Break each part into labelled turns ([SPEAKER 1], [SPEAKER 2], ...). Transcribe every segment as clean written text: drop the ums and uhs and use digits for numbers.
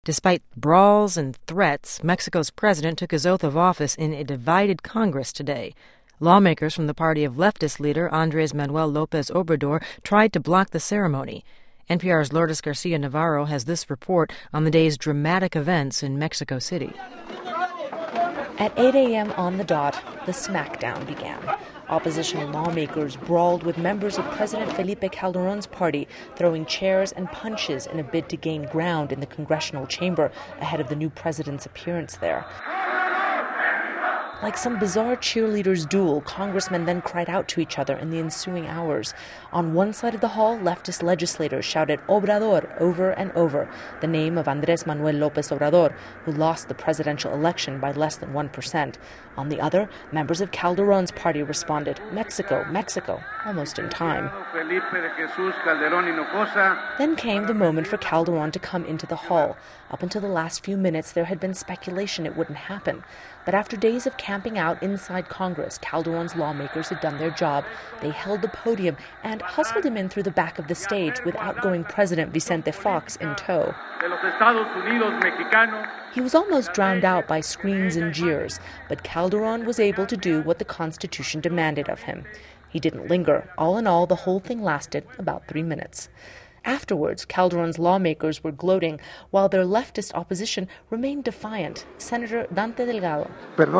[SPEAKER 1] Despite brawls and threats, Mexico's president took his oath of office in a divided Congress today. Lawmakers from the party of leftist leader Andrés Manuel López Obrador tried to block the ceremony. NPR's Lourdes Garcia Navarro has this report on the day's dramatic events in Mexico City.
[SPEAKER 2] At 8 a.m. on the dot, the smackdown began. Opposition lawmakers brawled with members of President Felipe Calderón's party, throwing chairs and punches in a bid to gain ground in the congressional chamber ahead of the new president's appearance there. Like some bizarre cheerleaders' duel, congressmen then cried out to each other in the ensuing hours. On one side of the hall, leftist legislators shouted Obrador over and over, the name of Andrés Manuel López Obrador, who lost the presidential election by less than 1%. On the other, members of Calderón's party responded, Mexico, Mexico, almost in time. Then came the moment for Calderón to come into the hall. Up until the last few minutes, there had been speculation it wouldn't happen. But after days of camping out inside Congress, Calderón's lawmakers had done their job. They held the podium and hustled him in through the back of the stage with outgoing President Vicente Fox in tow. He was almost drowned out by screams and jeers, but Calderón was able to do what the Constitution demanded of him. He didn't linger. All in all, the whole thing lasted about 3 minutes. Afterwards, Calderón's lawmakers were gloating, while their leftist opposition remained defiant. Senator Dante Delgado.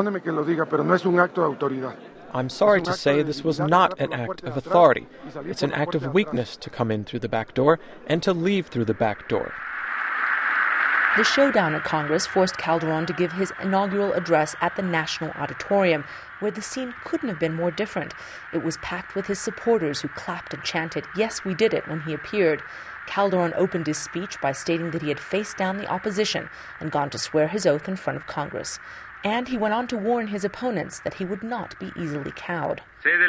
[SPEAKER 3] I'm sorry to say this was not an act of authority. It's an act of weakness to come in through the back door and to leave through the back door.
[SPEAKER 2] The showdown at Congress forced Calderón to give his inaugural address at the National Auditorium, where the scene couldn't have been more different. It was packed with his supporters who clapped and chanted, "Yes, we did it," when he appeared. Calderón opened his speech by stating that he had faced down the opposition and gone to swear his oath in front of Congress. And he went on to warn his opponents that he would not be easily cowed.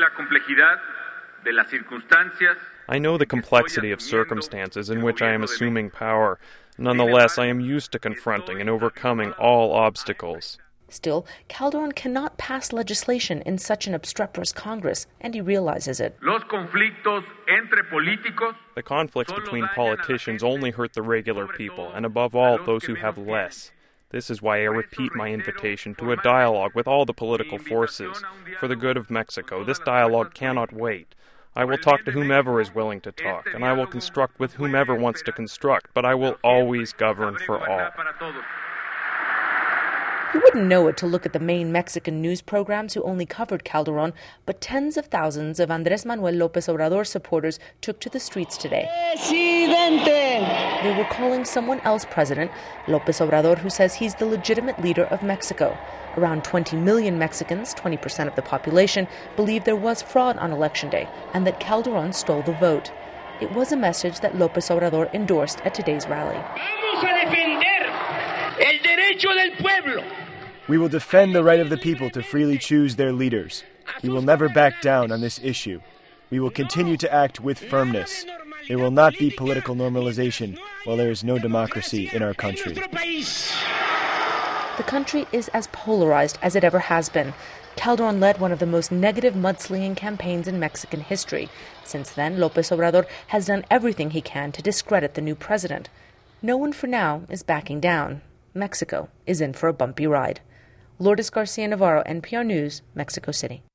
[SPEAKER 3] I know the complexity of circumstances in which I am assuming power. Nonetheless, I am used to confronting and overcoming all obstacles.
[SPEAKER 2] Still, Calderón cannot pass legislation in such an obstreperous Congress, and he realizes it.
[SPEAKER 3] The conflicts between politicians only hurt the regular people, and above all, those who have less. This is why I repeat my invitation to a dialogue with all the political forces. For the good of Mexico, this dialogue cannot wait. I will talk to whomever is willing to talk, and I will construct with whomever wants to construct, but I will always govern for all.
[SPEAKER 2] You wouldn't know it to look at the main Mexican news programs who only covered Calderón, but tens of thousands of Andrés Manuel López Obrador supporters took to the streets today. They were calling someone else president, López Obrador, who says he's the legitimate leader of Mexico. Around 20 million Mexicans, 20% of the population, believe there was fraud on Election Day and that Calderón stole the vote. It was a message that López Obrador endorsed at today's rally.
[SPEAKER 4] We will defend the right of the people to freely choose their leaders. We will never back down on this issue. We will continue to act with firmness. There will not be political normalization while there is no democracy in our country.
[SPEAKER 2] The country is as polarized as it ever has been. Calderón led one of the most negative mudslinging campaigns in Mexican history. Since then, López Obrador has done everything he can to discredit the new president. No one for now is backing down. Mexico is in for a bumpy ride. Lourdes Garcia Navarro, NPR News, Mexico City.